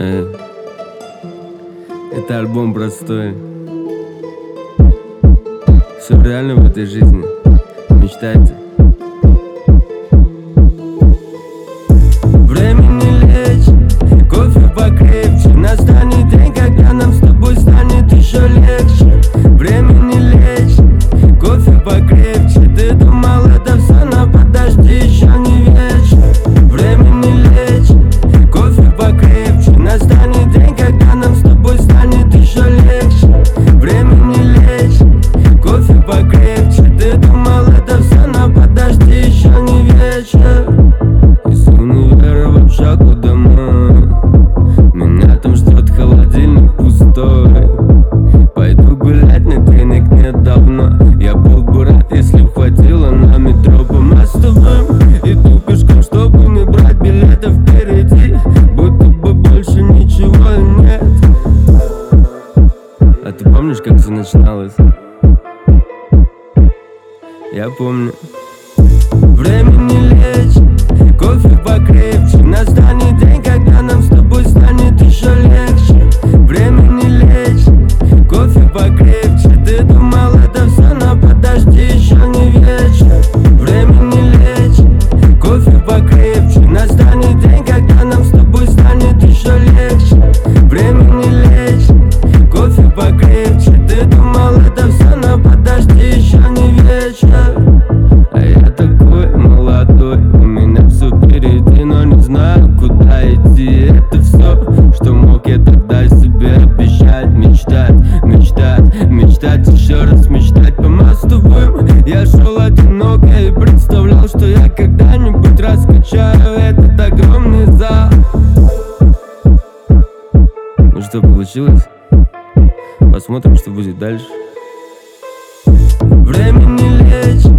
Это альбом простой. Все реально в этой жизни. Мечтайте. Время не лечит, кофе покрепче. Настанет день, когда нам с тобой станет еще легче. Время не лечит, кофе покрепче. Ты думал, это все, но подожди, еще не вечер. Время не лечит, кофе покрепче. Настанет день, когда нам с тобой станет еще легче. Время не лечит, кофе покрепче. Ты думал, это все, но подожди, еще не вечер. Из универа в общагу домой. Меня там ждет холодильник пустой. Пойду гулять, но денег нет давно. Я был бы рад, если б хватило на метро по мостовым. Иду пешком, чтобы не брать билетов впереди. Будто бы больше ничего нет. А ты помнишь, как все начиналось? Я помню. Время не лечит, кофе покрепче. Настанет день, когда нам с тобой станет еще легче. Время не лечит, кофе покрепче. Ты думал, это все, но подожди, еще не вечер. Время не лечит, кофе покрепче. Настанет день, когда нам с тобой станет еще легче. Время не лечит, кофе покрепче. Ты думал, это все, но подожди, еще не вечер. А я такой молодой, у меня все впереди, но не знаю, куда идти. Это все, что мог я тогда себе обещать. Мечтать, мечтать, мечтать, еще раз мечтать по мостовым. Я шел одиноко и представлял, что я когда-нибудь раскачаю этот огромный зал. Ну что, получилось? Посмотрим, что будет дальше. Время не лечит,